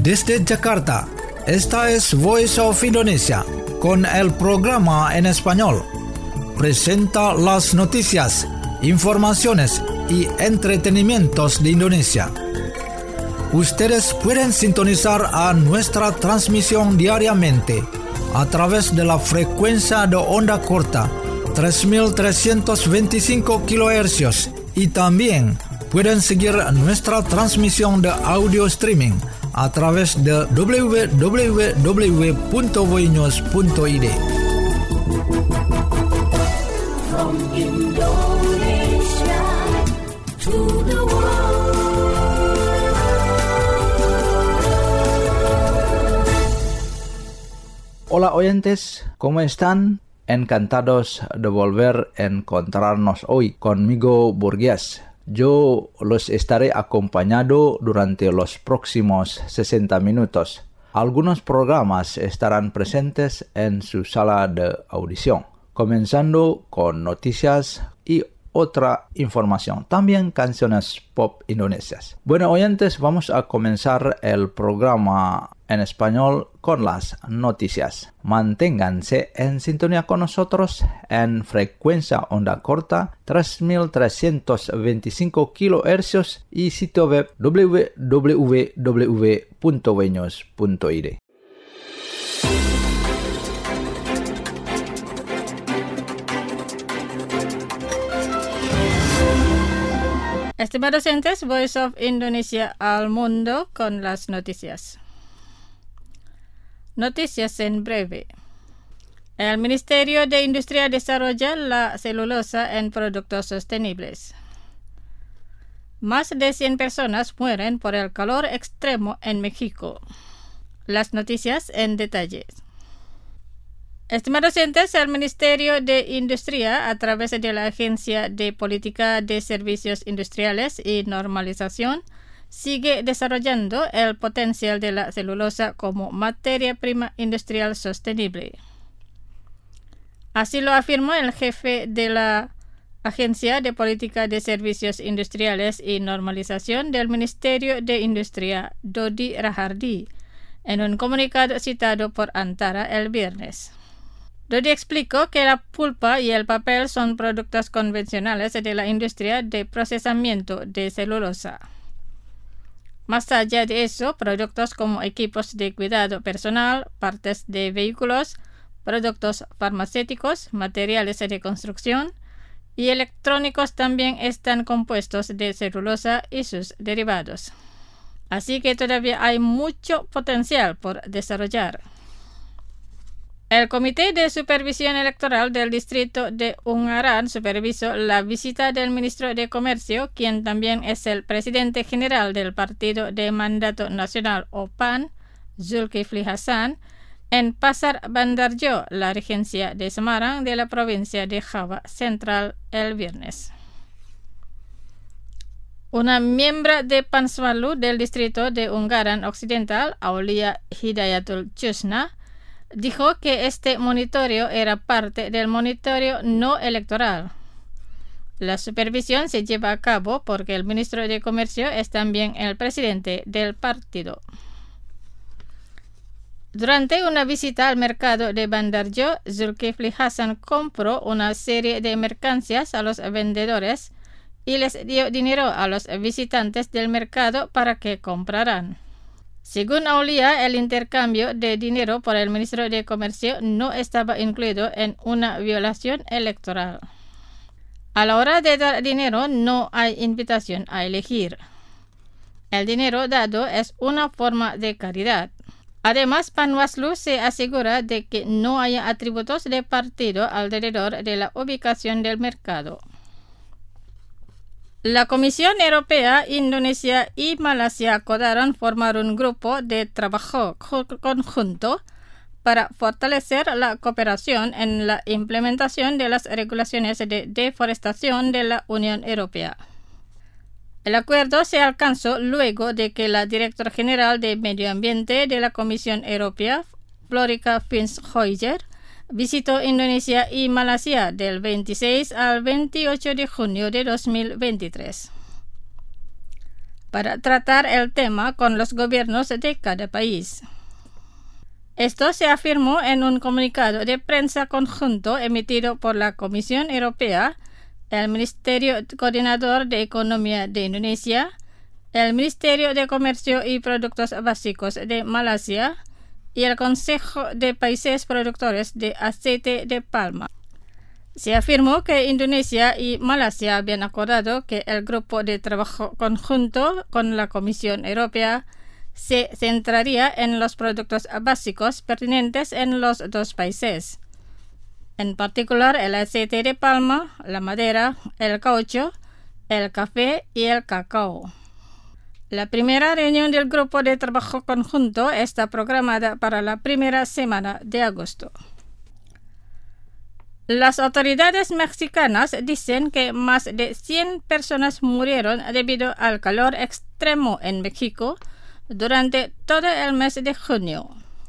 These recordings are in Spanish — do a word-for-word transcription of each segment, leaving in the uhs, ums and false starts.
Desde Jakarta, esta es Voice of Indonesia, con el programa en español. Presenta las noticias, informaciones y entretenimientos de Indonesia. Ustedes pueden sintonizar a nuestra transmisión diariamente a través de la frecuencia de onda corta tres mil trescientos veinticinco kilohercios y también pueden seguir nuestra transmisión de audio streaming a través de doble u doble u doble u punto voinews punto i d. From Indonesia to the world. Hola oyentes, ¿cómo están? Encantados de volver a encontrarnos hoy conmigo, Burgués. Yo los estaré acompañando durante los próximos sesenta minutos. Algunos programas estarán presentes en su sala de audición, comenzando con noticias y otra información, también canciones pop indonesias. Bueno, oyentes, vamos a comenzar el programa en español con las noticias. Manténganse en sintonía con nosotros en frecuencia onda corta tres mil trescientos veinticinco kilohercios y sitio web doble u doble u doble u punto voinews punto i d. Estimados oyentes, Voice of Indonesia al mundo con las noticias. Noticias en breve. El Ministerio de Industria desarrolla la celulosa en productos sostenibles. Más de cien personas mueren por el calor extremo en México. Las noticias en detalle. Estimados oyentes, el Ministerio de Industria, a través de la Agencia de Política de Servicios Industriales y Normalización, sigue desarrollando el potencial de la celulosa como materia prima industrial sostenible. Así lo afirmó el jefe de la Agencia de Política de Servicios Industriales y Normalización del Ministerio de Industria, Dodi Rahardi, en un comunicado citado por Antara el viernes. Dodi explicó que la pulpa y el papel son productos convencionales de la industria de procesamiento de celulosa. Más allá de eso, productos como equipos de cuidado personal, partes de vehículos, productos farmacéuticos, materiales de construcción y electrónicos también están compuestos de celulosa y sus derivados. Así que todavía hay mucho potencial por desarrollar. El Comité de Supervisión Electoral del Distrito de Ungaran supervisó la visita del ministro de Comercio, quien también es el presidente general del Partido de Mandato Nasional o P A N, Zulkifli Hasan, en Pasar Bandarjo, la regencia de Semarang de la provincia de Java Central, el viernes. Una miembro de Panswalu del Distrito de Ungaran Occidental, Aulia Hidayatul Chusna, dijo que este monitoreo era parte del monitoreo no electoral. La supervisión se lleva a cabo porque el ministro de Comercio es también el presidente del partido. Durante una visita al mercado de Bandarjo, Zulkifli Hasan compró una serie de mercancías a los vendedores y les dio dinero a los visitantes del mercado para que compraran. Según Aulia, el intercambio de dinero por el ministro de Comercio no estaba incluido en una violación electoral. A la hora de dar dinero no hay invitación a elegir. El dinero dado es una forma de caridad. Además, Panwaslu se asegura de que no haya atributos de partido alrededor de la ubicación del mercado. La Comisión Europea, Indonesia y Malasia acordaron formar un grupo de trabajo conjunto para fortalecer la cooperación en la implementación de las regulaciones de deforestación de la Unión Europea. El acuerdo se alcanzó luego de que la directora general de Medio Ambiente de la Comisión Europea, Florica Finshoijer, visitó Indonesia y Malasia del veintiséis al veintiocho de junio de dos mil veintitrés. para tratar el tema con los gobiernos de cada país. Esto se afirmó en un comunicado de prensa conjunto emitido por la Comisión Europea, el Ministerio Coordinador de Economía de Indonesia, el Ministerio de Comercio y Productos Básicos de Malasia y el Consejo de Países Productores de Aceite de Palma. Se afirmó que Indonesia y Malasia habían acordado que el grupo de trabajo conjunto con la Comisión Europea se centraría en los productos básicos pertinentes en los dos países, en particular el aceite de palma, la madera, el caucho, el café y el cacao. La primera reunión del grupo de trabajo conjunto está programada para la primera semana de agosto. Las autoridades mexicanas dicen que más de cien personas murieron debido al calor extremo en México durante todo el mes de junio.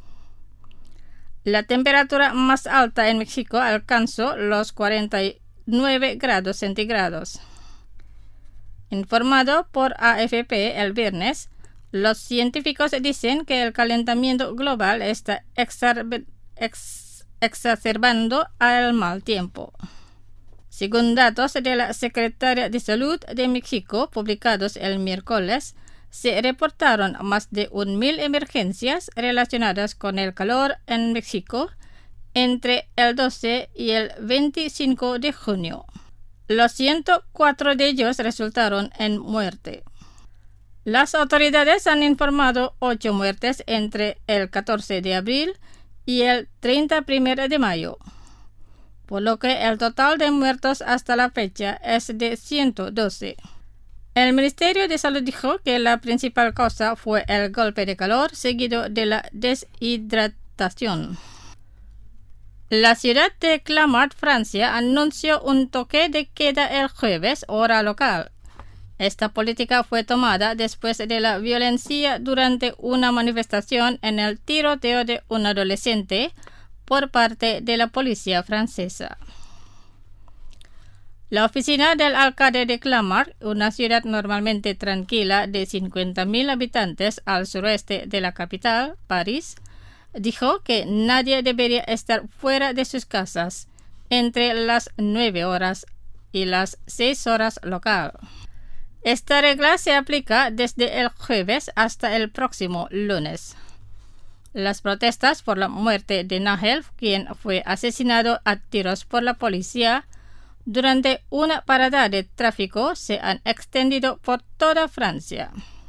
La temperatura más alta en México alcanzó los cuarenta y nueve grados centígrados. Informado por A F P el viernes, los científicos dicen que el calentamiento global está exacerbando ex exacerbando al mal tiempo. Según datos de la Secretaría de Salud de México publicados el miércoles, se reportaron más de un mil emergencias relacionadas con el calor en México entre el doce y el veinticinco de junio. Los ciento cuatro de ellos resultaron en muerte. Las autoridades han informado ocho muertes entre el catorce de abril y el treinta y uno de mayo, por lo que el total de muertos hasta la fecha es de ciento doce. El Ministerio de Salud dijo que la principal causa fue el golpe de calor seguido de la deshidratación. La ciudad de Clamart, Francia, anunció un toque de queda el jueves, hora local. Esta política fue tomada después de la violencia durante una manifestación en el tiroteo de un adolescente por parte de la policía francesa. La oficina del alcalde de Clamart, una ciudad normalmente tranquila de cincuenta mil habitantes al suroeste de la capital, París, dijo que nadie debería estar fuera de sus casas entre las nueve horas y las seis horas local. Esta regla se aplica desde el jueves hasta el próximo lunes. Las protestas por la muerte de Nahel, quien fue asesinado a tiros por la policía durante una parada de tráfico, se han extendido por toda Francia.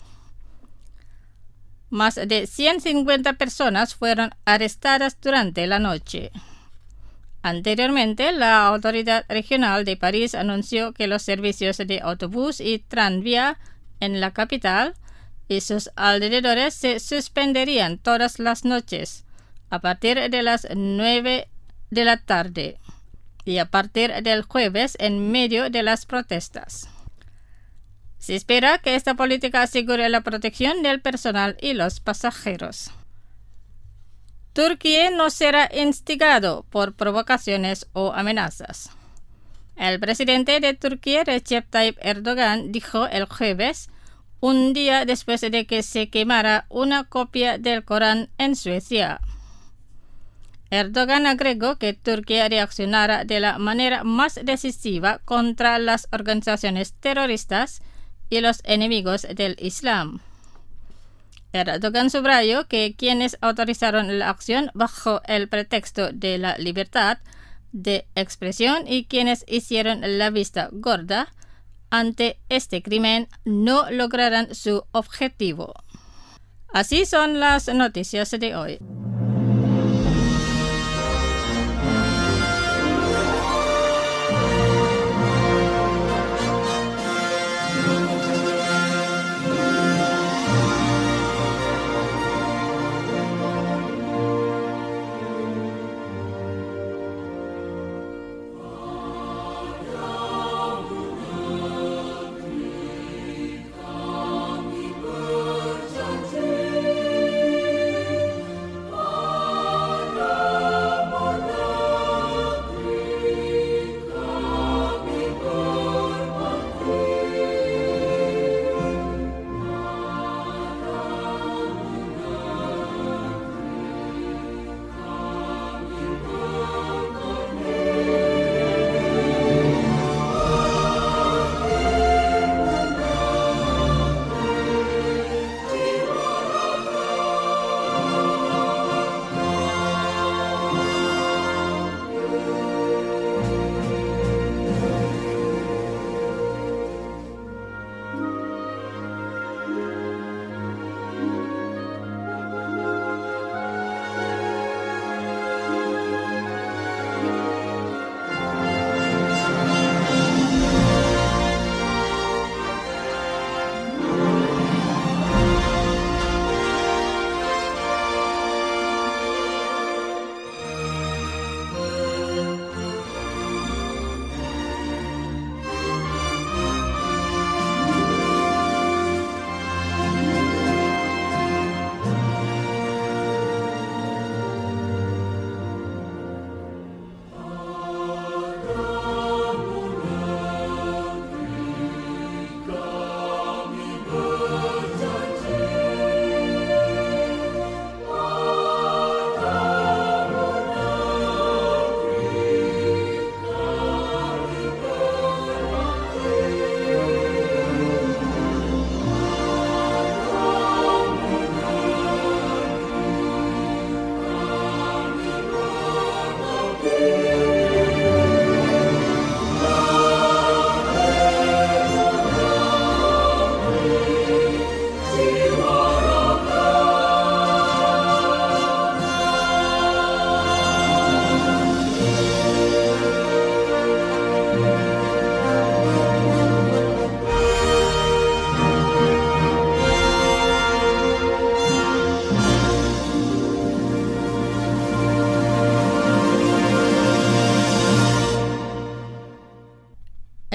Más de ciento cincuenta personas fueron arrestadas durante la noche. Anteriormente, la Autoridad Regional de París anunció que los servicios de autobús y tranvía en la capital y sus alrededores se suspenderían todas las noches a partir de las nueve de la tarde y a partir del jueves en medio de las protestas. Se espera que esta política asegure la protección del personal y los pasajeros. Turquía no será instigado por provocaciones o amenazas. El presidente de Turquía, Recep Tayyip Erdogan, dijo el jueves, un día después de que se quemara una copia del Corán en Suecia. Erdogan agregó que Turquía reaccionará de la manera más decisiva contra las organizaciones terroristas y los enemigos del Islam. Erdogan subrayó que quienes autorizaron la acción bajo el pretexto de la libertad de expresión y quienes hicieron la vista gorda ante este crimen no lograrán su objetivo. Así son las noticias de hoy. Oh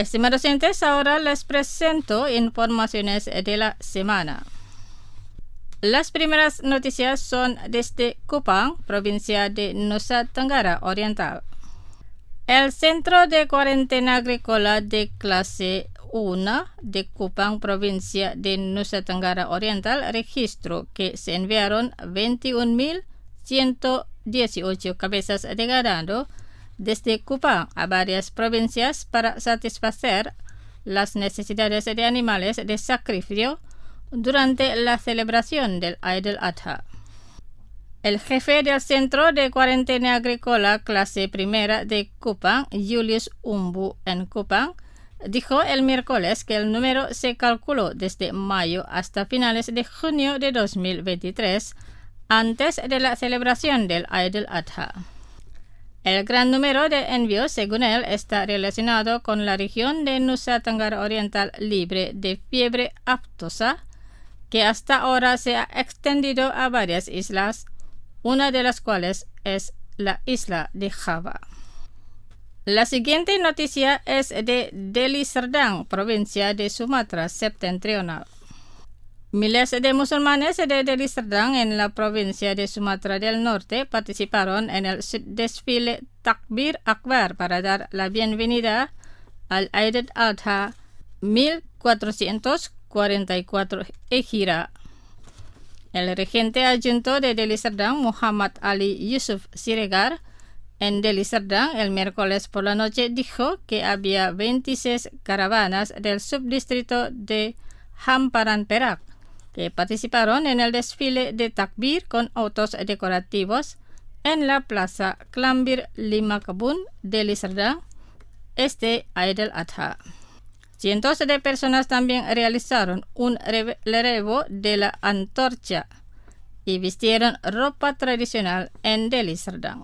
Estimados oyentes, ahora les presento informaciones de la semana. Las primeras noticias son desde Kupang, provincia de Nusa Tenggara Oriental. El Centro de Cuarentena Agrícola de clase uno de Kupang, provincia de Nusa Tenggara Oriental, registró que se enviaron veintiún mil ciento dieciocho cabezas de ganado desde Kupang a varias provincias para satisfacer las necesidades de animales de sacrificio durante la celebración del Eid al-Adha. El jefe del Centro de Cuarentena Agrícola clase primera de Kupang, Julius Umbu en Kupang, dijo el miércoles que el número se calculó desde mayo hasta finales de junio de dos mil veintitrés, antes de la celebración del Eid al-Adha. El gran número de envíos, según él, está relacionado con la región de Nusa Tenggara Oriental libre de fiebre aftosa, que hasta ahora se ha extendido a varias islas, una de las cuales es la isla de Java. La siguiente noticia es de Deli Serdang, provincia de Sumatra Septentrional. Miles de musulmanes de Deli Serdang en la provincia de Sumatra del Norte participaron en el desfile Takbir Akbar para dar la bienvenida al Eid al-Adha mil cuatrocientos cuarenta y cuatro Hijra. El regente adjunto de Deli Serdang, Muhammad Ali Yusuf Siregar, en Deli Serdang el miércoles por la noche dijo que había veintiséis caravanas del subdistrito de Hamparan Perak que participaron en el desfile de Takbir con autos decorativos en la plaza Klambir Lima Kebun, Deli Serdang, este Eid al-Adha. Cientos de personas también realizaron un relevo de la antorcha y vistieron ropa tradicional en Deli Serdang.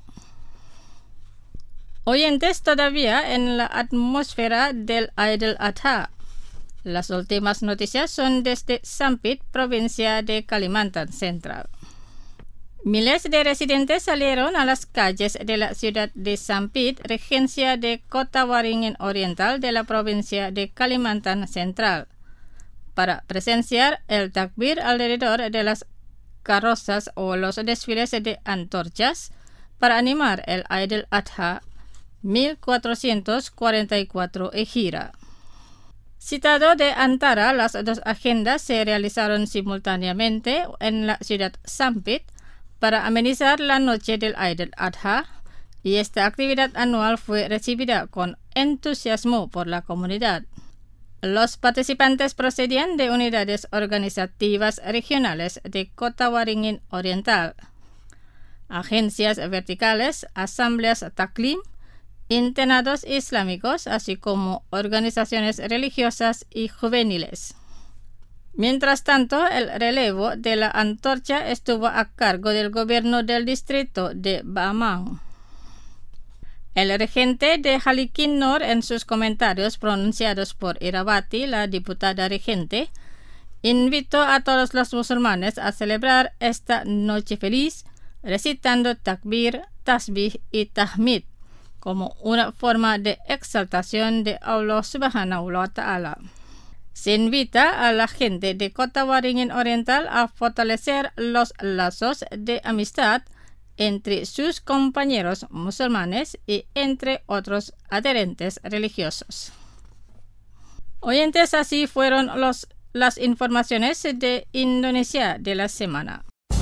Oyentes, todavía en la atmósfera del Eid al-Adha. Las últimas noticias son desde Sampit, provincia de Kalimantan Central. Miles de residentes salieron a las calles de la ciudad de Sampit, regencia de Kota Waringin Oriental de la provincia de Kalimantan Central, para presenciar el takbir alrededor de las carrozas o los desfiles de antorchas para animar el Eid al-Adha mil cuatrocientos cuarenta y cuatro Hijra. Citado de antara, las dos agendas se realizaron simultáneamente en la ciudad Sampit para amenizar la noche del Eid al-Adha, y esta actividad anual fue recibida con entusiasmo por la comunidad. Los participantes procedían de unidades organizativas regionales de Kota Waringin Oriental, agencias verticales, asambleas taklim, internados islámicos, así como organizaciones religiosas y juveniles. Mientras tanto, el relevo de la antorcha estuvo a cargo del gobierno del distrito de Bamang. El regente de Halikin Nor, en sus comentarios pronunciados por Irawati, la diputada regente, invitó a todos los musulmanes a celebrar esta noche feliz recitando takbir, tasbih y tahmid como una forma de exaltación de Allah Subhanahu wa Ta'ala. Se invita a la gente de Kota Waringin Oriental a fortalecer los lazos de amistad entre sus compañeros musulmanes y entre otros adherentes religiosos. Oyentes, así fueron los, las informaciones de Indonesia de la semana.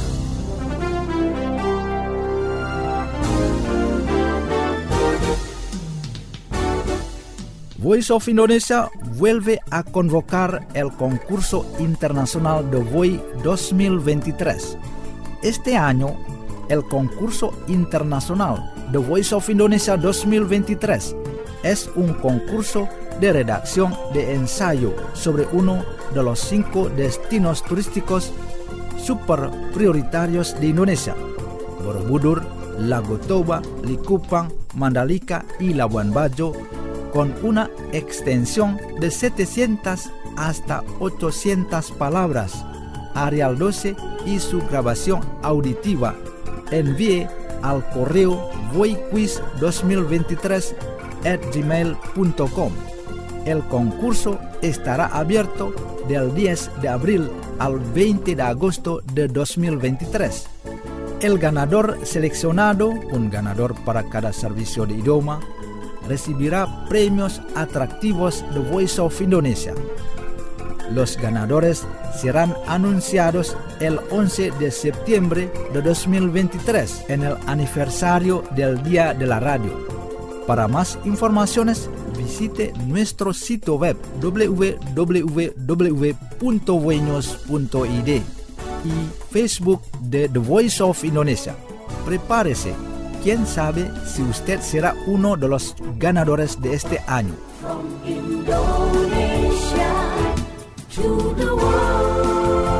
Voice of Indonesia vuelve a convocar el concurso internacional de V O I dos mil veintitrés. Este año, el concurso internacional de Voice of Indonesia dos mil veintitrés es un concurso de redacción de ensayo sobre uno de los cinco destinos turísticos super prioritarios de Indonesia: Borobudur, Lago Toba, Likupang, Mandalika y Labuan Bajo, con una extensión de setecientas hasta ochocientas palabras. Arial doce y su grabación auditiva. Envíe al correo voiquiz dos mil veintitrés arroba gmail punto com. El concurso estará abierto del diez de abril al veinte de agosto de dos mil veintitrés. El ganador seleccionado, un ganador para cada servicio de idioma, recibirá premios atractivos de Voice of Indonesia. Los ganadores serán anunciados el once de septiembre de dos mil veintitrés en el aniversario del Día de la Radio. Para más informaciones, visite nuestro sitio web w w w punto voinos punto i d y Facebook de The Voice of Indonesia. Prepárese, quién sabe si usted será uno de los ganadores de este año. From Indonesia to the world.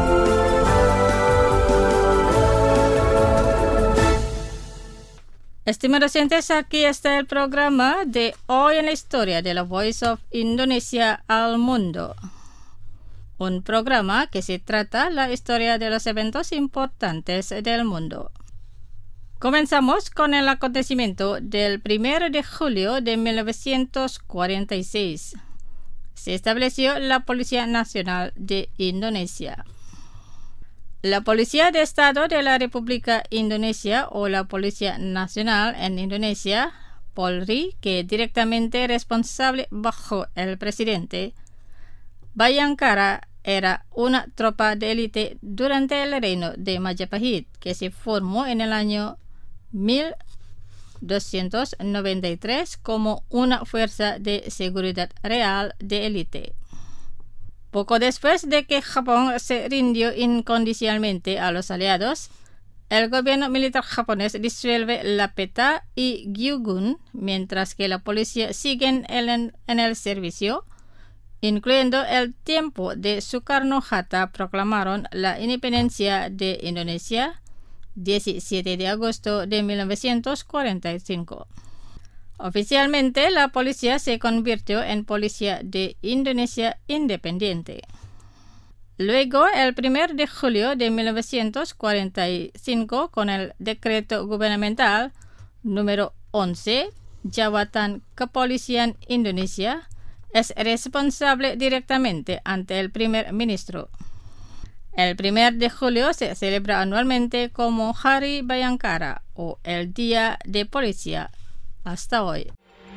Estimados oyentes, aquí está el programa de Hoy en la Historia de la Voice of Indonesia al Mundo. Un programa que se trata la historia de los eventos importantes del mundo. Comenzamos con el acontecimiento del primero de julio de mil novecientos cuarenta y seis. Se estableció la Policía Nacional de Indonesia. La Policía de Estado de la República Indonesia o la Policía Nacional en Indonesia, Polri, que es directamente responsable bajo el presidente, Bayangkara era una tropa de élite durante el reino de Majapahit, que se formó en el año mil doscientos noventa y tres como una fuerza de seguridad real de élite. Poco después de que Japón se rindió incondicionalmente a los aliados, el gobierno militar japonés disuelve la P E T A y Gyugun, mientras que la policía sigue en el, en el servicio, incluyendo el tiempo de Sukarno-Hatta proclamaron la independencia de Indonesia, diecisiete de agosto de mil novecientos cuarenta y cinco. Oficialmente, la policía se convirtió en Policía de Indonesia Independiente. Luego, el primero de julio de mil novecientos cuarenta y cinco, con el decreto gubernamental número once, Jabatan Kepolisian Indonesia es responsable directamente ante el primer ministro. El primero de julio se celebra anualmente como Hari Bayangkara o el Día de Policía hasta hoy.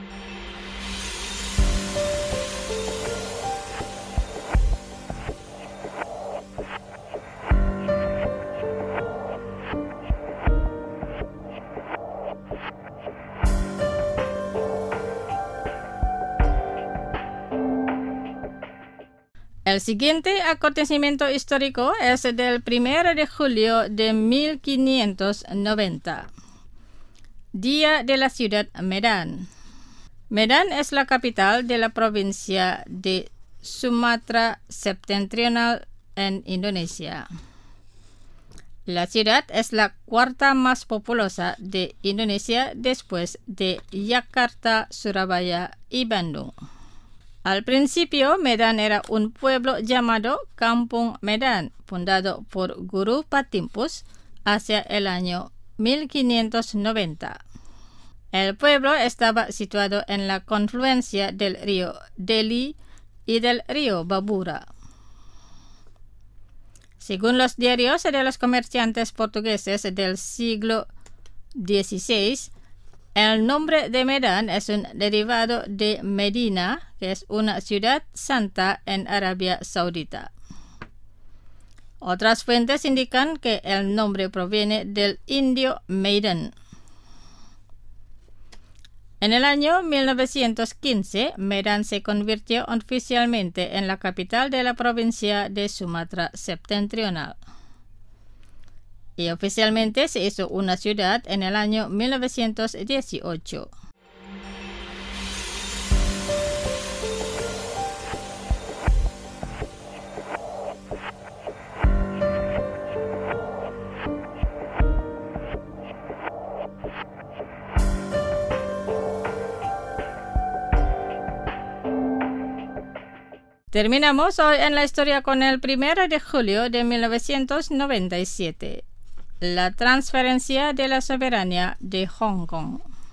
El siguiente acontecimiento histórico es del primero de julio de mil quinientos noventa. Día de la ciudad Medan. Medan es la capital de la provincia de Sumatra Septentrional en Indonesia. La ciudad es la cuarta más populosa de Indonesia después de Yakarta, Surabaya y Bandung. Al principio, Medan era un pueblo llamado Kampung Medan, fundado por Guru Patimpus hacia el año mil quinientos noventa. El pueblo estaba situado en la confluencia del río Deli y del río Babura. Según los diarios de los comerciantes portugueses del siglo dieciséis, el nombre de Medan es un derivado de Medina, que es una ciudad santa en Arabia Saudita. Otras fuentes indican que el nombre proviene del indio Maiden. En el año mil novecientos quince, Medan se convirtió oficialmente en la capital de la provincia de Sumatra Septentrional. Y oficialmente se hizo una ciudad en el año mil novecientos dieciocho. Terminamos hoy en la historia con el primero de julio de mil novecientos noventa y siete. La transferencia de la soberanía de Hong Kong.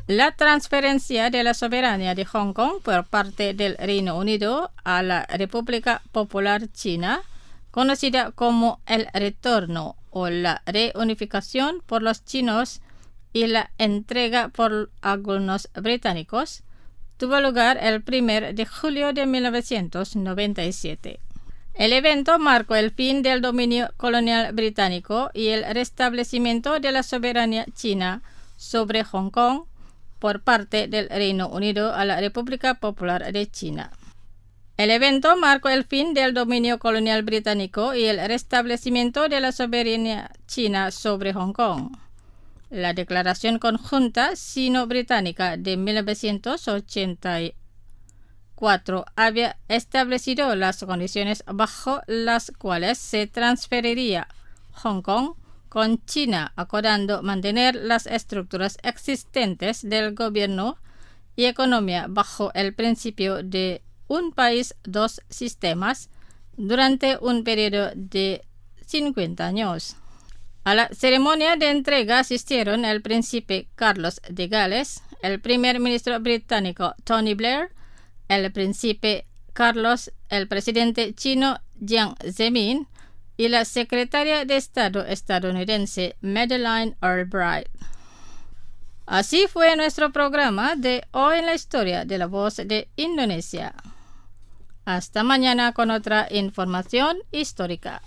La transferencia de la soberanía de Hong Kong por parte del Reino Unido a la República Popular China, conocida como el retorno o la reunificación por los chinos y la entrega por algunos británicos, tuvo lugar el primero de julio de mil novecientos noventa y siete. El evento marcó el fin del dominio colonial británico y el restablecimiento de la soberanía china sobre Hong Kong por parte del Reino Unido a la República Popular de China. El evento marcó el fin del dominio colonial británico y el restablecimiento de la soberanía china sobre Hong Kong. La Declaración Conjunta Sino-Británica de mil novecientos ochenta y cuatro había establecido las condiciones bajo las cuales se transferiría Hong Kong con China, acordando mantener las estructuras existentes del gobierno y economía bajo el principio de un país, dos sistemas, durante un periodo de cincuenta años. A la ceremonia de entrega asistieron el príncipe Carlos de Gales, el primer ministro británico Tony Blair, el príncipe Carlos, el presidente chino Jiang Zemin y la secretaria de Estado estadounidense Madeleine Albright. Así fue nuestro programa de Hoy en la Historia de la Voz de Indonesia. Hasta mañana con otra información histórica.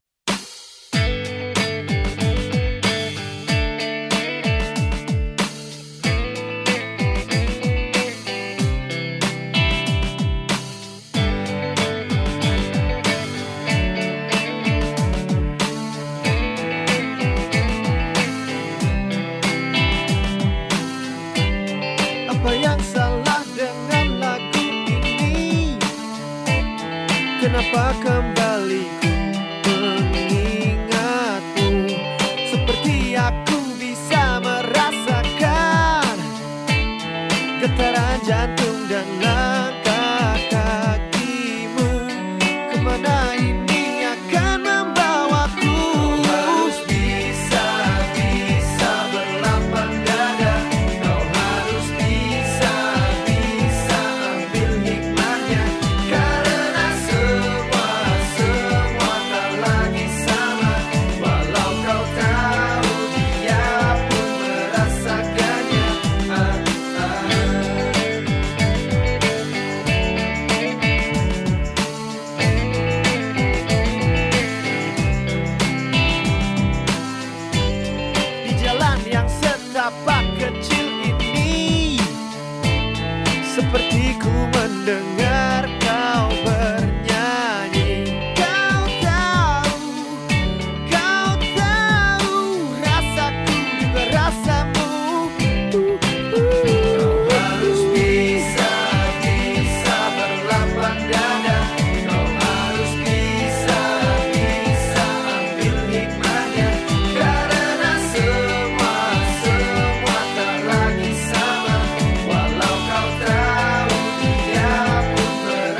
Apa yang salah dengan lagu ini? Kenapa kembali ku mengingatmu? Seperti aku bisa merasakan getaran jantung dan langkah kakimu. Kemana ini akan membawaku? Kau harus bisa, bisa berlapang dada. Kau harus bisa, bisa ambil hikmahnya. Karena semua, semua tak lagi sama. Walau kau tahu dia pun merasakannya. Ah, ah. Di jalan yang setapak kecil ini, seperti ku mendengar kau bernyanyi. Kau tahu, kau tahu, rasaku juga rasamu. Kau harus bisa, bisa berlapang dada. Kau harus bisa, bisa ambil hikmahnya. Karena semua, semua tak lagi sama. Walau kau tahu dia pun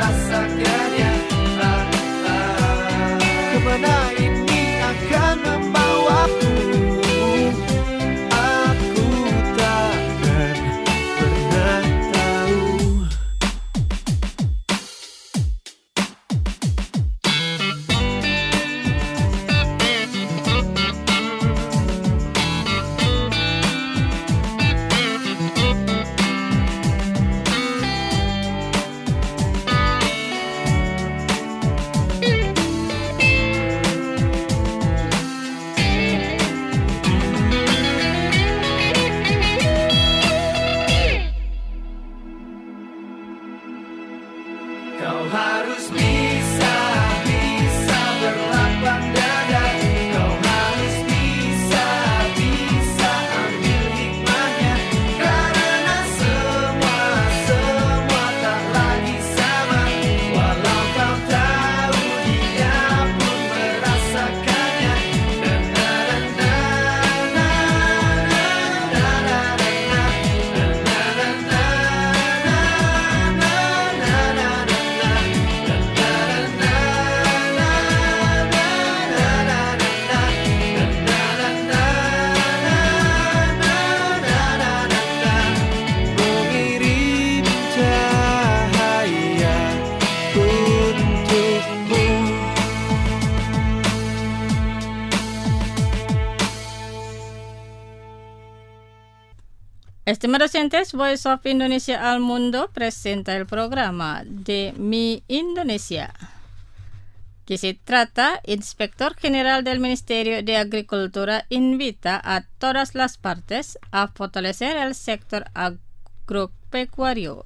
Estimados oyentes, Voice of Indonesia al Mundo presenta el programa de Mi Indonesia, que se trata, Inspector General del Ministerio de Agricultura invita a todas las partes a fortalecer el sector agropecuario.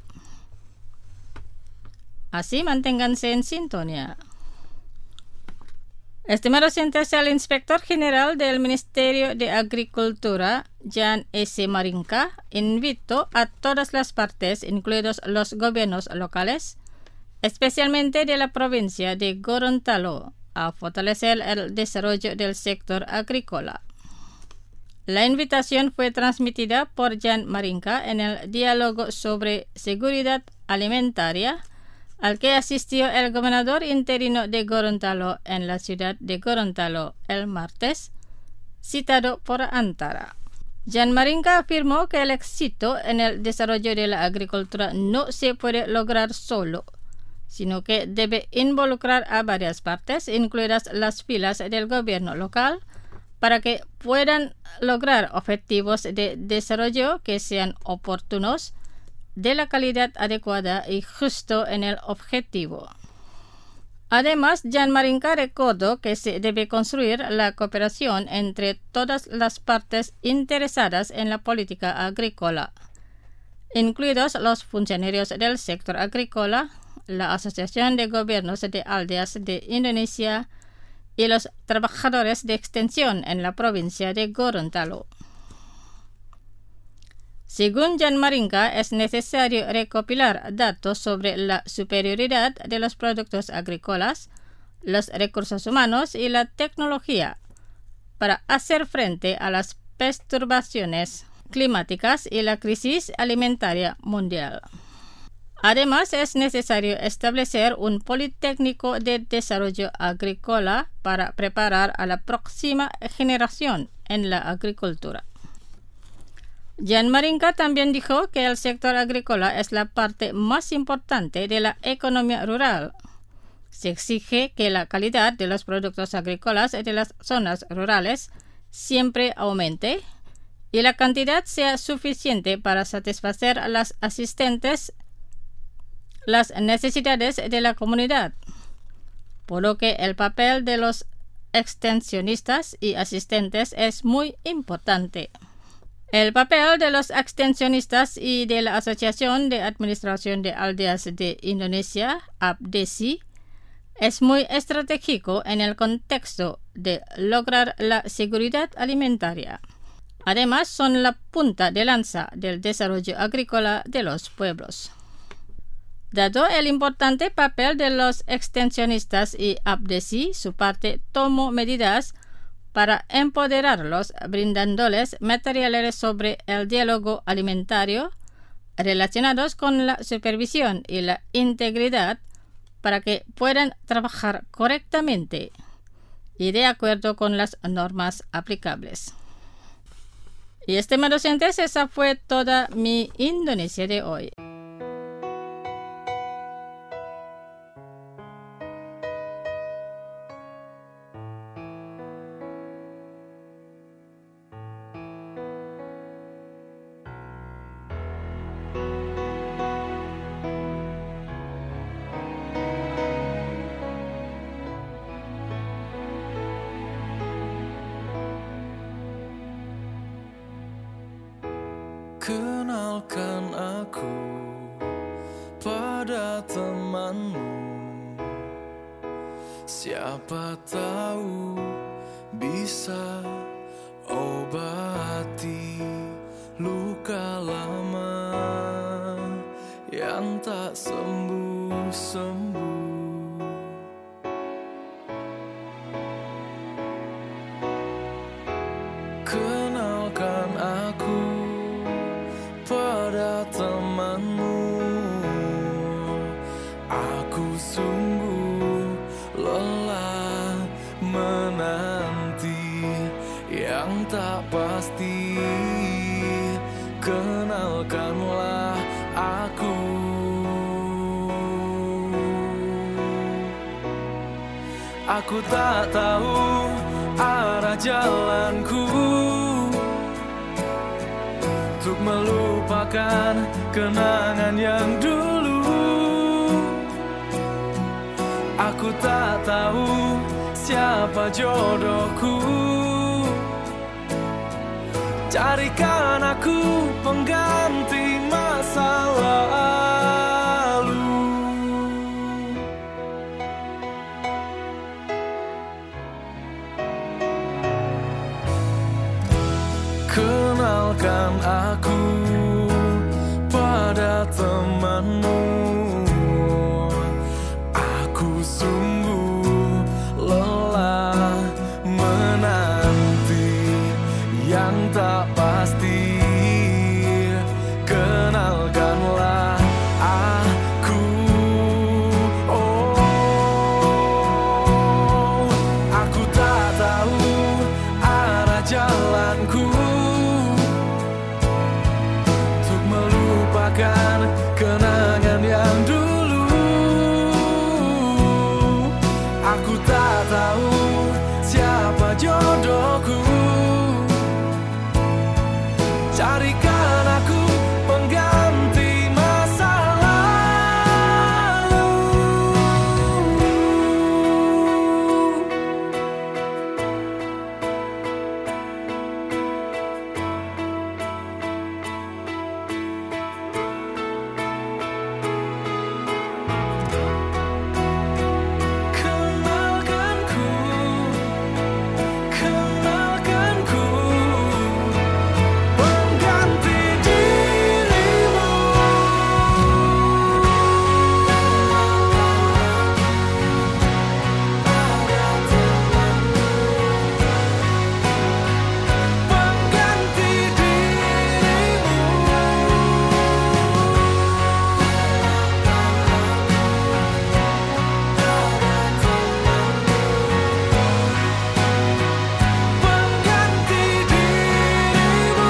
Así manténganse en sintonía. Estimados oyentes, el Inspector General del Ministerio de Agricultura, Jan S. Maringka, invitó a todas las partes, incluidos los gobiernos locales, especialmente de la provincia de Gorontalo, a fortalecer el desarrollo del sector agrícola. La invitación fue transmitida por Jan Maringka en el diálogo sobre seguridad alimentaria, al que asistió el gobernador interino de Gorontalo en la ciudad de Gorontalo el martes, citado por Antara. Jan Maringka afirmó que el éxito en el desarrollo de la agricultura no se puede lograr solo, sino que debe involucrar a varias partes, incluidas las filas del gobierno local, para que puedan lograr objetivos de desarrollo que sean oportunos, de la calidad adecuada y justo en el objetivo. Además, Jan Maringka recordó que se debe construir la cooperación entre todas las partes interesadas en la política agrícola, incluidos los funcionarios del sector agrícola, la Asociación de Gobiernos de Aldeas de Indonesia y los trabajadores de extensión en la provincia de Gorontalo. Según Jan Maringka, es necesario recopilar datos sobre la superioridad de los productos agrícolas, los recursos humanos y la tecnología para hacer frente a las perturbaciones climáticas y la crisis alimentaria mundial. Además, es necesario establecer un Politécnico de Desarrollo Agrícola para preparar a la próxima generación en la agricultura. Jan Maringka también dijo que el sector agrícola es la parte más importante de la economía rural. Se exige que la calidad de los productos agrícolas de las zonas rurales siempre aumente y la cantidad sea suficiente para satisfacer a las asistentes las necesidades de la comunidad, por lo que el papel de los extensionistas y asistentes es muy importante. El papel de los extensionistas y de la Asociación de Administración de Aldeas de Indonesia, APDESI, es muy estratégico en el contexto de lograr la seguridad alimentaria. Además, son la punta de lanza del desarrollo agrícola de los pueblos. Dado el importante papel de los extensionistas y APDESI, su parte tomó medidas para empoderarlos, brindándoles materiales sobre el diálogo alimentario relacionados con la supervisión y la integridad para que puedan trabajar correctamente y de acuerdo con las normas aplicables. Y estimados oyentes, esa fue toda mi Indonesia de hoy. Kenalkan aku pada temanmu, siapa tahu bisa obati luka lama yang tak sembuh-sembuh. Kenalkan aku pada temanmu, aku sungguh lelah menanti yang tak pasti. Kenalkanlah aku. Aku tak tahu arah jalanku untuk melupakan kenangan yang dulu. Aku tak tahu siapa jodohku. Carikan aku pengganti masa lalu. Kenalkan aku pada temanmu. Aku sungguh lelah menanti yang tak pasti. Kenalkanlah aku. Oh, aku tak tahu arah jalanku untuk melupakan kenangan yang dulu. Aku tak tahu siapa jodohku. Carikan aku pengganti masa lalu. Kenalkanku, kenalkanku pengganti dirimu. Pengganti dirimu. Pengganti dirimu.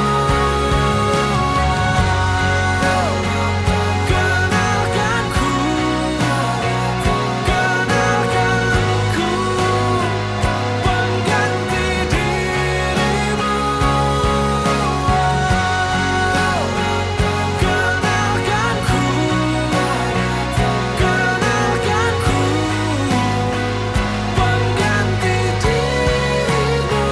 Kenalkanku, kenalkanku pengganti dirimu. Kenalkanku, kenalkanku pengganti dirimu.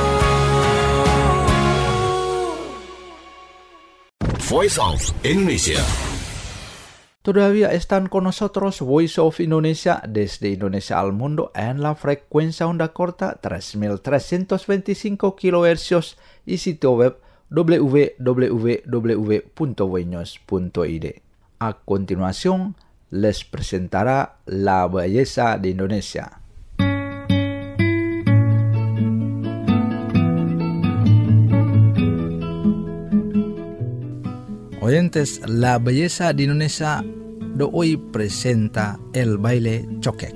Voice of Indonesia. Todavía están con nosotros Voice of Indonesia desde Indonesia al mundo en la frecuencia onda corta tres mil trescientos veinticinco kilohercios y sitio web w w w punto voinews punto i d. A continuación, les presentará la belleza de Indonesia. Oyentes, la belleza de Indonesia de hoy presenta el baile cokek.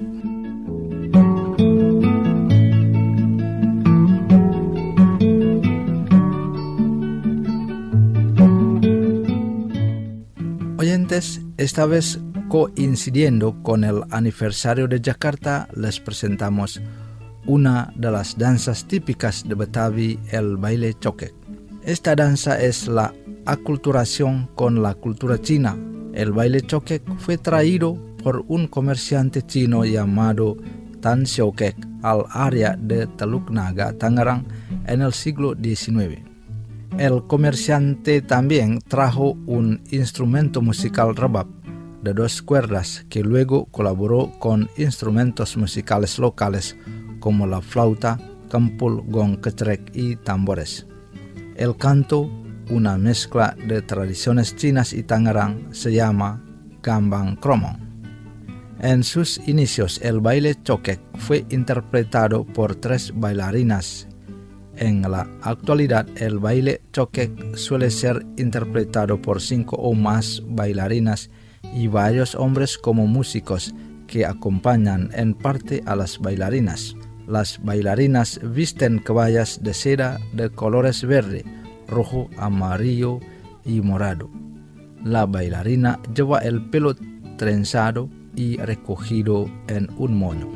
Oyentes, esta vez coincidiendo con el aniversario de Jakarta, les presentamos una de las danzas típicas de Betawi, el baile cokek. Esta danza es la aculturación con la cultura china. El baile cokek fue traído por un comerciante chino llamado Tan Xiaokek al área de Teluk Naga, Tangerang, en el siglo diecinueve. El comerciante también trajo un instrumento musical rebab de dos cuerdas que luego colaboró con instrumentos musicales locales como la flauta, kempul, gong, kecrek y tambores. El canto, una mezcla de tradiciones chinas y Tangerang, se llama Gambang Kromong. En sus inicios, el baile cokek fue interpretado por tres bailarinas. En la actualidad, el baile cokek suele ser interpretado por cinco o más bailarinas y varios hombres como músicos que acompañan en parte a las bailarinas. Las bailarinas visten caballas de seda de colores verde, rojo, amarillo y morado. La bailarina lleva el pelo trenzado y recogido en un moño.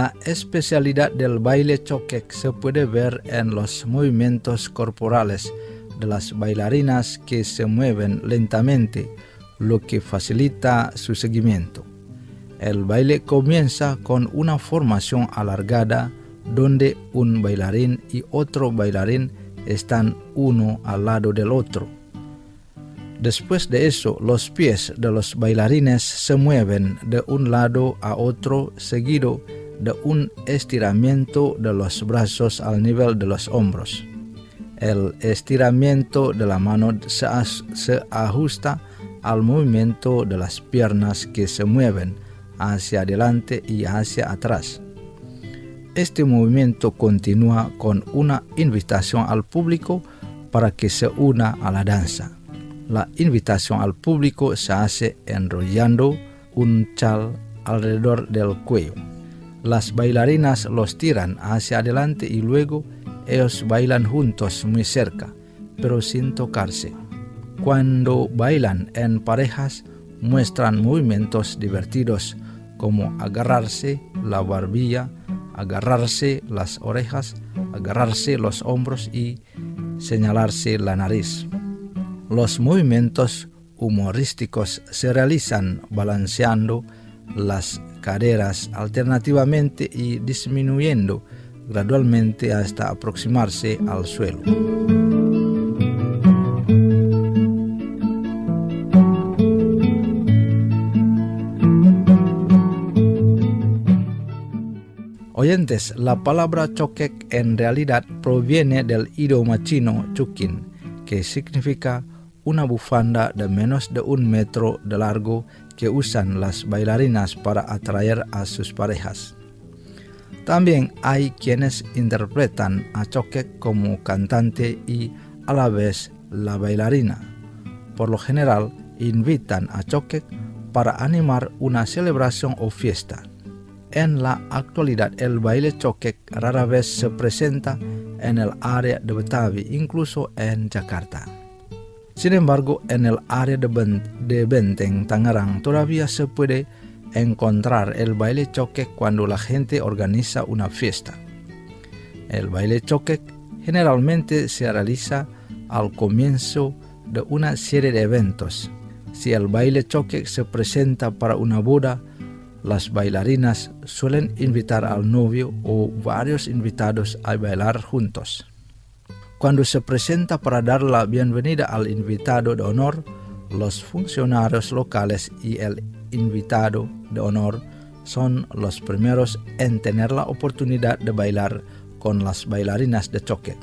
La especialidad del baile choquek se puede ver en los movimientos corporales de las bailarinas que se mueven lentamente, lo que facilita su seguimiento. El baile comienza con una formación alargada donde un bailarín y otro bailarín están uno al lado del otro. Después de eso, los pies de los bailarines se mueven de un lado a otro seguido de un estiramiento de los brazos al nivel de los hombros. El estiramiento de la mano se, as- se ajusta al movimiento de las piernas que se mueven hacia adelante y hacia atrás. Este movimiento continúa con una invitación al público para que se una a la danza. La invitación al público se hace enrollando un chal alrededor del cuello. Las bailarinas los tiran hacia adelante y luego ellos bailan juntos muy cerca, pero sin tocarse. Cuando bailan en parejas, muestran movimientos divertidos como agarrarse la barbilla, agarrarse las orejas, agarrarse los hombros y señalarse la nariz. Los movimientos humorísticos se realizan balanceando las caderas alternativamente y disminuyendo gradualmente hasta aproximarse al suelo. Oyentes, la palabra choquek en realidad proviene del idioma chino chukin, que significa una bufanda de menos de un metro de largo que usan las bailarinas para atraer a sus parejas. También hay quienes interpretan a choquek como cantante y a la vez la bailarina. Por lo general, invitan a choquek para animar una celebración o fiesta. En la actualidad, el baile choquek rara vez se presenta en el área de Betawi, incluso en Jakarta. Sin embargo, en el área de, ben- de Benteng, Tangerang, todavía se puede encontrar el baile choquek cuando la gente organiza una fiesta. El baile choquek generalmente se realiza al comienzo de una serie de eventos. Si el baile choquek se presenta para una boda, las bailarinas suelen invitar al novio o varios invitados a bailar juntos. Cuando se presenta para dar la bienvenida al invitado de honor, los funcionarios locales y el invitado de honor son los primeros en tener la oportunidad de bailar con las bailarinas de choquek.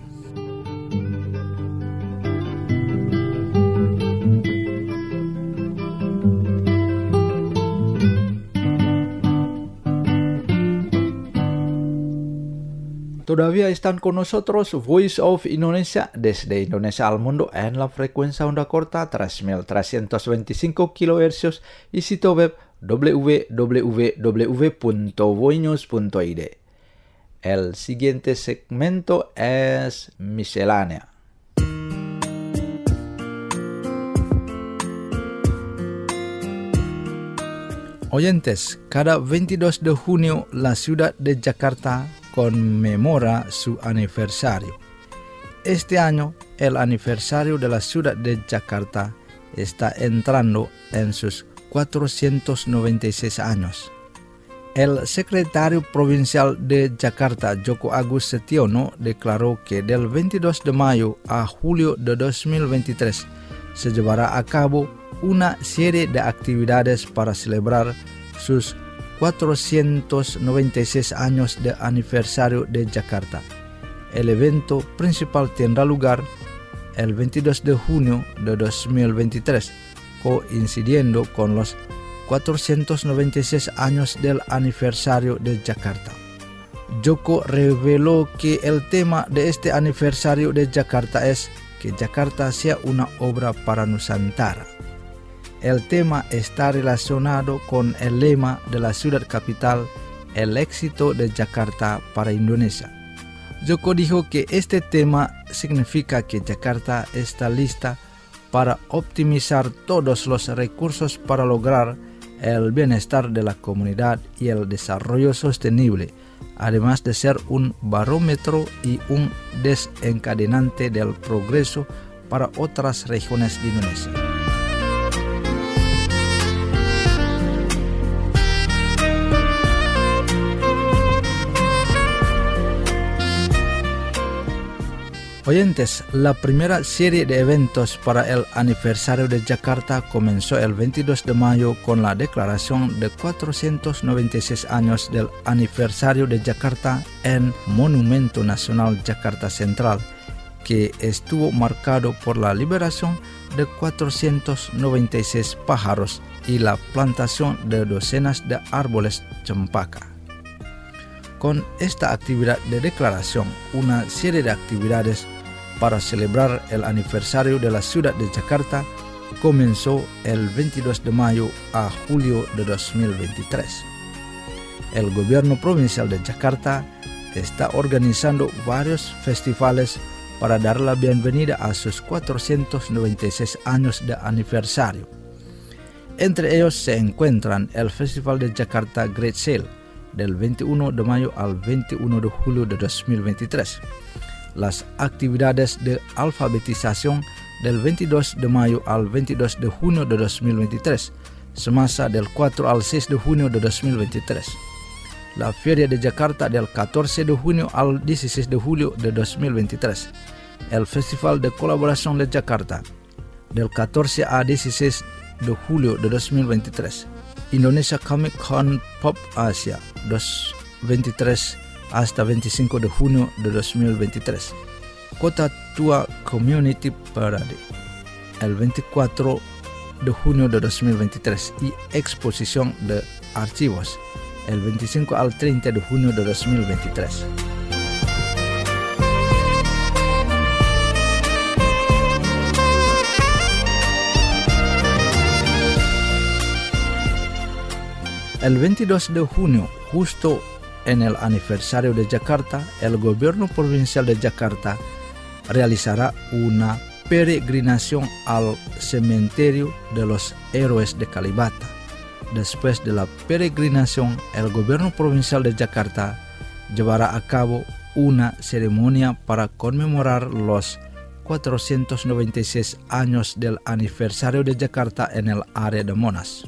Todavía están con nosotros Voice of Indonesia desde Indonesia al mundo en la frecuencia onda corta tres mil trescientos veinticinco kilohercios y sitio web w w w punto voinews punto i d. El siguiente segmento es miscelánea. Oyentes, cada veintidós de junio la ciudad de Jakarta conmemora su aniversario. Este año, el aniversario de la ciudad de Jakarta está entrando en sus cuatrocientos noventa y seis años. El secretario provincial de Jakarta, Joko Agus Setiono, declaró que del veintidós de mayo a julio de dos mil veintitrés se llevará a cabo una serie de actividades para celebrar sus cuatrocientos noventa y seis años de aniversario de Jakarta. El evento principal tendrá lugar el veintidós de junio de dos mil veintitrés, coincidiendo con los cuatrocientos noventa y seis años del aniversario de Jakarta. Joko reveló que el tema de este aniversario de Jakarta es que Jakarta sea una obra para Nusantara. El tema está relacionado con el lema de la ciudad capital, el éxito de Jakarta para Indonesia. Joko dijo que este tema significa que Jakarta está lista para optimizar todos los recursos para lograr el bienestar de la comunidad y el desarrollo sostenible, además de ser un barómetro y un desencadenante del progreso para otras regiones de Indonesia. Oyentes, la primera serie de eventos para el aniversario de Yakarta comenzó el veintidós de mayo con la declaración de cuatrocientos noventa y seis años del aniversario de Yakarta en Monumento Nacional Jakarta Central, que estuvo marcado por la liberación de cuatrocientos noventa y seis pájaros y la plantación de docenas de árboles cempaka. Con esta actividad de declaración, una serie de actividades para celebrar el aniversario de la ciudad de Yakarta comenzó el veintidós de mayo a julio de dos mil veintitrés. El gobierno provincial de Yakarta está organizando varios festivales para dar la bienvenida a sus cuatrocientos noventa y seis años de aniversario. Entre ellos se encuentran el Festival de Jakarta Great Sale del veintiuno de mayo al veintiuno de julio de dos mil veintitrés. Las actividades de alfabetización del veintidós de mayo al veintidós de junio de dos mil veintitrés, semasa del cuatro al seis de junio de dos mil veintitrés. La Feria de Yakarta del catorce de junio al dieciséis de julio de dos mil veintitrés. El Festival de Colaboración de Yakarta del catorce a dieciséis de julio de dos mil veintitrés. Indonesia Comic Con Pop Asia veintitrés hasta veinticinco de junio de dos mil veintitrés. Kota Tua Community Parade el veinticuatro de junio de dos mil veintitrés y exposición de archivos el veinticinco al treinta de junio de dos mil veintitrés. El veintidós de junio, justo en el aniversario de Yakarta, el gobierno provincial de Yakarta realizará una peregrinación al cementerio de los héroes de Kalibata. Después de la peregrinación, el gobierno provincial de Yakarta llevará a cabo una ceremonia para conmemorar los cuatrocientos noventa y seis años del aniversario de Yakarta en el área de Monas.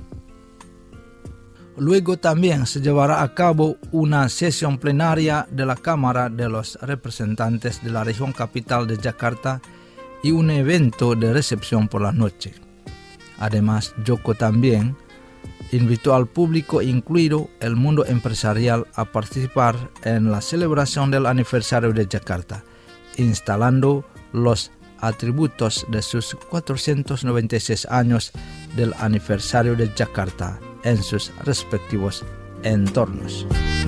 Luego también se llevará a cabo una sesión plenaria de la Cámara de los Representantes de la región capital de Yakarta y un evento de recepción por la noche. Además, Joko también invitó al público, incluido el mundo empresarial, a participar en la celebración del aniversario de Yakarta, instalando los atributos de sus cuatrocientos noventa y seis años del aniversario de Yakarta en sus respectivos entornos.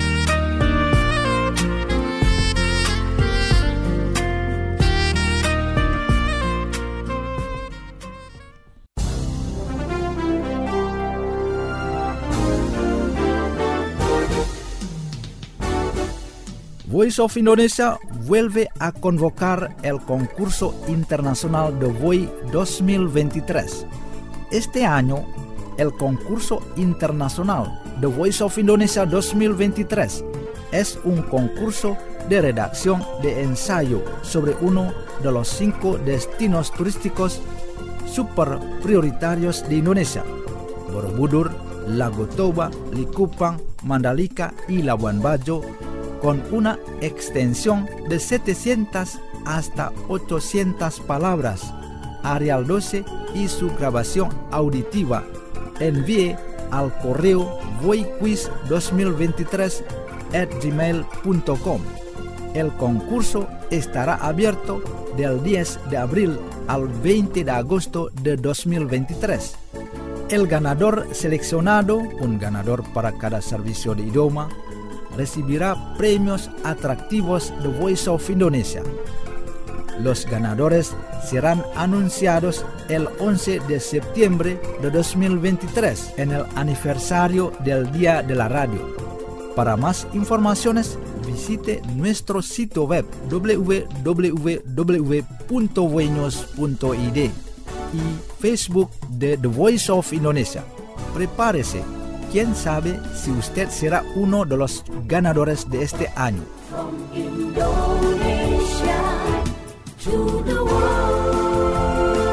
Voice of Indonesia vuelve a convocar el concurso internacional de V O I dos mil veintitrés. Este año, el concurso internacional de Voice of Indonesia dos mil veintitrés es un concurso de redacción de ensayo sobre uno de los cinco destinos turísticos super prioritarios de Indonesia: Borobudur, Lago Toba, Likupang, Mandalika y Labuan Bajo, con una extensión de setecientas hasta ochocientas palabras. Arial doce y su grabación auditiva. Envíe al correo voiquiz dos mil veintitrés arroba gmail punto com. El concurso estará abierto del diez de abril al veinte de agosto de dos mil veintitrés. El ganador seleccionado, un ganador para cada servicio de idioma, recibirá premios atractivos de Voice of Indonesia. Los ganadores serán anunciados el once de septiembre de dos mil veintitrés en el aniversario del Día de la Radio. Para más informaciones, visite nuestro sitio web w w w punto voinos punto i d y Facebook de The Voice of Indonesia. Prepárese, quién sabe si usted será uno de los ganadores de este año. From Indonesia to the world.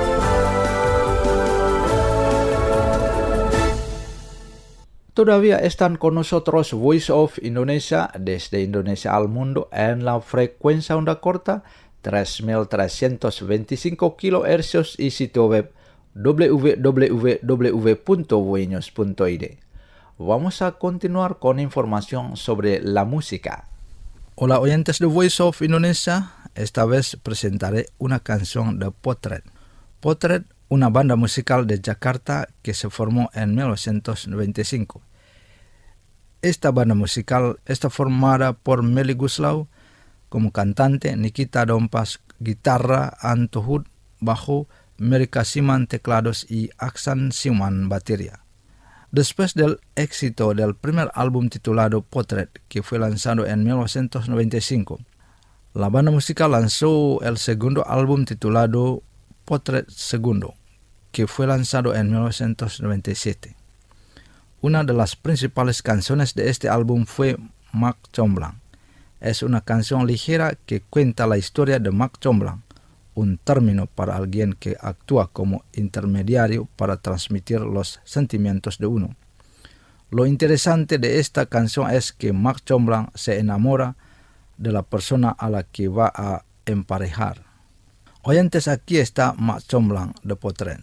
Todavía están con nosotros Voice of Indonesia desde Indonesia al mundo en la frecuencia onda corta tres mil trescientos veinticinco kilohercios y sitio web w w w punto voinews punto i d. Vamos a continuar con información sobre la música. Hola oyentes de Voice of Indonesia, esta vez presentaré una canción de Potret. Potret, una banda musical de Jakarta que se formó en mil novecientos noventa y cinco. Esta banda musical está formada por Melly Goeslaw como cantante, Nikita Dompas guitarra, Anto Hood bajo, Merika Siman teclados y Aksan Siman batería. Después del éxito del primer álbum titulado Potret, que fue lanzado en mil novecientos noventa y cinco, la banda musical lanzó el segundo álbum titulado Potret Segundo, que fue lanzado en mil novecientos noventa y siete. Una de las principales canciones de este álbum fue Mak Comblang. Es una canción ligera que cuenta la historia de Mak Comblang, un término para alguien que actúa como intermediario para transmitir los sentimientos de uno. Lo interesante de esta canción es que Mak Comblang se enamora de la persona a la que va a emparejar. Oyentes, aquí está Mak Comblang de Potret.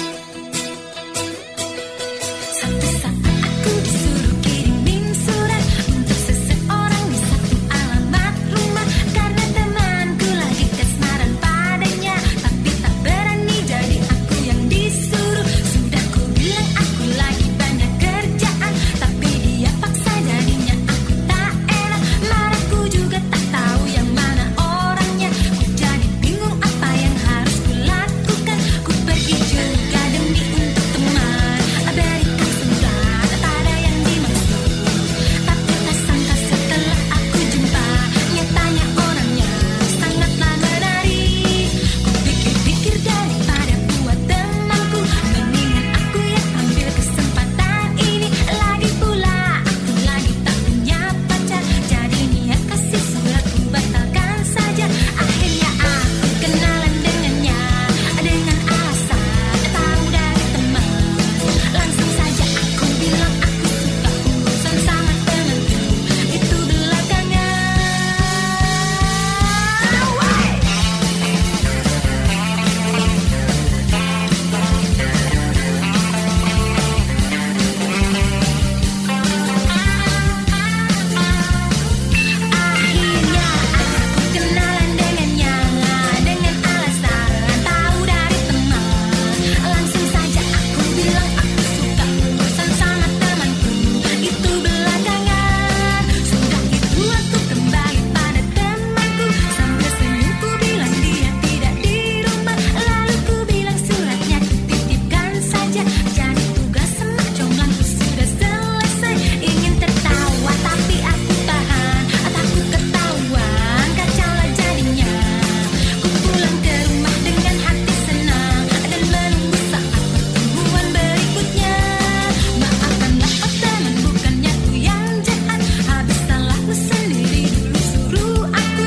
Satu saat aku disuruh kirimin surat untuk seseorang di satu alamat rumah, karena temanku lagi kasmaran padanya, tapi tak berani jadi aku yang disuruh. Sudah ku bilang aku lagi banyak kerjaan, tapi dia paksa jadinya aku tak enak. Marahku juga tak tahu yang mana orangnya. Ku jadi bingung apa yang harus ku lakukan. Ku pergi juga demi untuk teman, berikan surat pada yang dimaksud. Tapi tak sangka setelah aku jumpa, nyatanya orangnya sangatlah menarik. Ku pikir-pikir daripada buat temanku, mendingan aku yang ambil kesempatan ini. Lagi pula aku lagi tak punya pacar, jadi niat kasih surat ku batalkan saja. Akhirnya aku kenalan dengannya dengan alasan tahu dari teman. Langsung saja aku bilang aku suka urusan sama temanku itu belakangan. Akhirnya aku kenalan dengannya dengan alasan tahu dari teman. Langsung saja aku bilang aku suka urusan sama temanku itu belakangan. Sudah itu aku kembali pada temanku, sambil senyum ku bilang dia tidak di rumah. Lalu ku bilang suratnya ku titipkan saja, jadi tugas Mak Comblangku sudah selesai. Ingin tertawa tapi aku tahan, takut ketahuan, kacaulah jadinya. Ku pulang ke rumah dengan hati senang dan menunggu saat pertemuan berikutnya. Maafkanlah oh teman, bukannya ku yang jahat, habis salahku sendiri dulu suruh aku.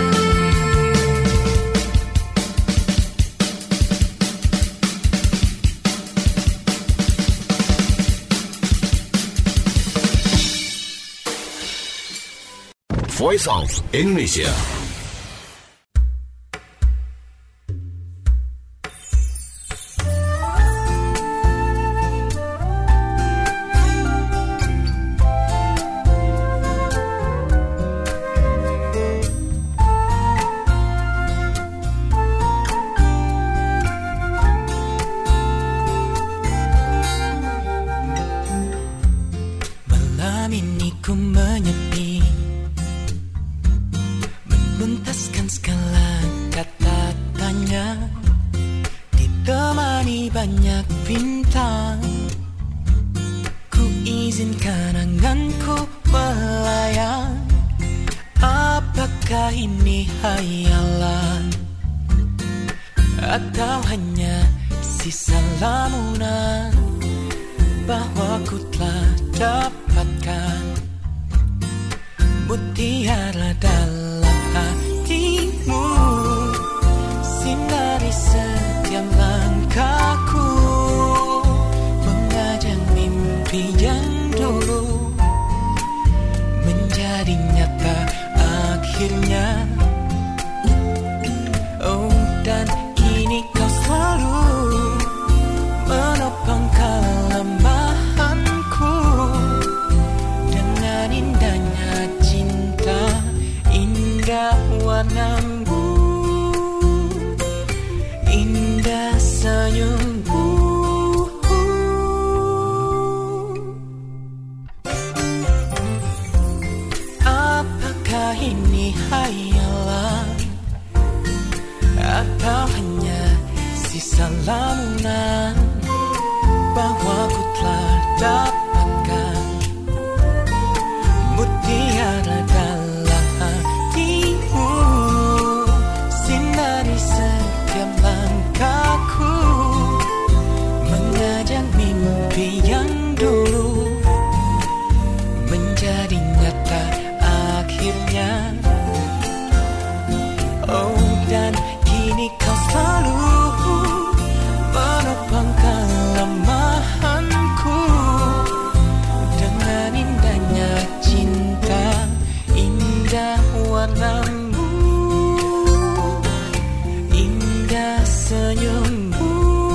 Voice of Indonesia. Malam ini ku menyepi, menuntaskan segala kata tanya, ditemani banyak bintang. Ku izinkan anganku melayang. Apakah ini hayalan atau hanya sisa lamunan bahwa ku telah dapatkan mutiara dalam hatimu, sinari setiap langkahku, mengajak mimpi yang dulu menjadi nyata akhirnya. Oh, dan kini kau selalu menopang kelemahanku dengan indahnya cinta, indah warnamu, indah senyummu. Apakah ini hayalan atau hanya sisa lamunan bahwa ku telah dapatkan mutiara dalam hatimu, sinari setiap langkahku, mengajak mimpi yang dulu menjadi nyata akhirnya. Oh, dan kini kau selalu menopang kelemahanku dengan indahnya cinta, indah warnamu, indah senyummu.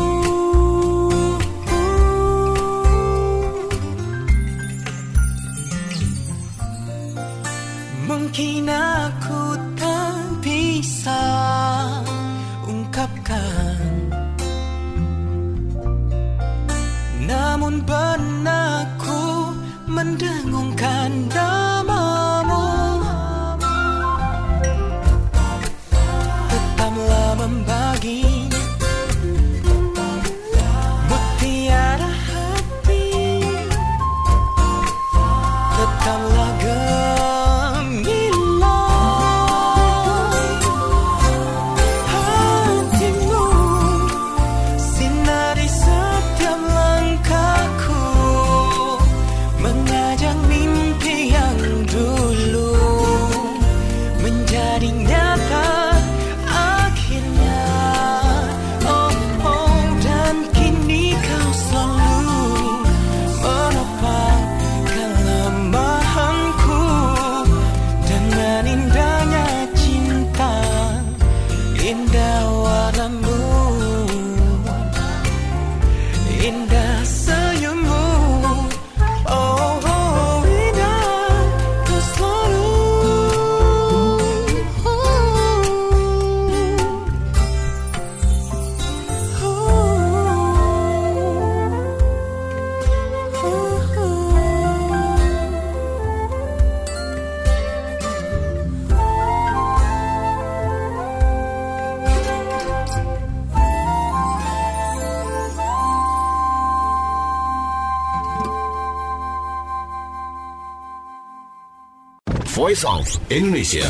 Mungkin aku tak bisa ungkapkan, namun benakku mendengungkan namamu. Tetaplah membagi mutiara hati, tetaplah Voice of Indonesia.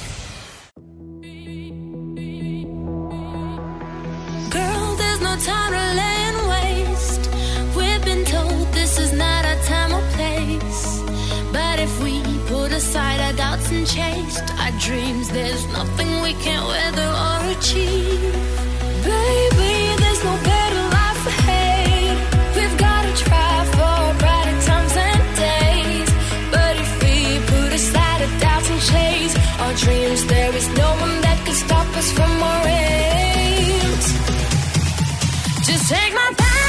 Girl, there's no time to lay and waste. We've been told this is not our time or place. But if we put aside our doubts and chase our dreams, there's nothing we can't weather or achieve. Baby, there's no better life ahead. We've gotta try for brighter times and days. But if we put aside our doubts and chase our dreams, there is no one that can stop us from our aims. Just take my hand.